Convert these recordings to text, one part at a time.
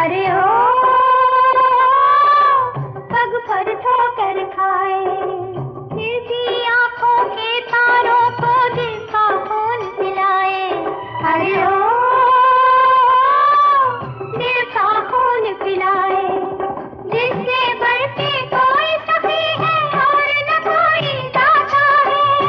अरे ओ पग पर ठोकर खाए, फिर भी आंखों के तारों को दिल का खून पिलाए। अरे ओ दिल का खून पिलाए, जिससे बढ़ के कोई सखी है और न कोई दाता है,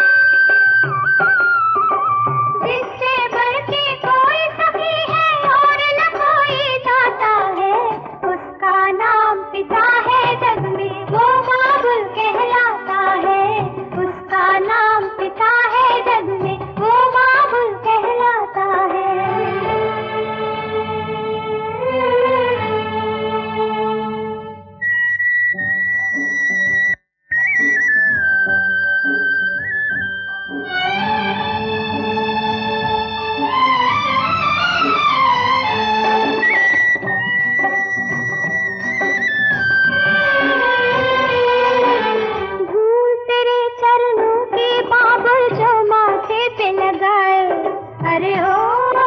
जिससे बढ़ के कोई सखी है और न कोई दाता है। उसका नाम पिता है जग में, वो बाबुल कहलाता है। उसका नाम पिता है जग में, वो बाबुल कहलाता है। धूल तेरे चरणों की बाबुल जो माथे पे लगाए। अरे ओ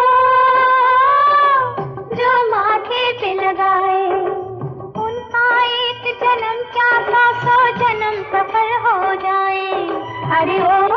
जो माथे पे लगाए, उनका एक जन्म क्या 100 जन्म सफल हो जाए। अरे ओ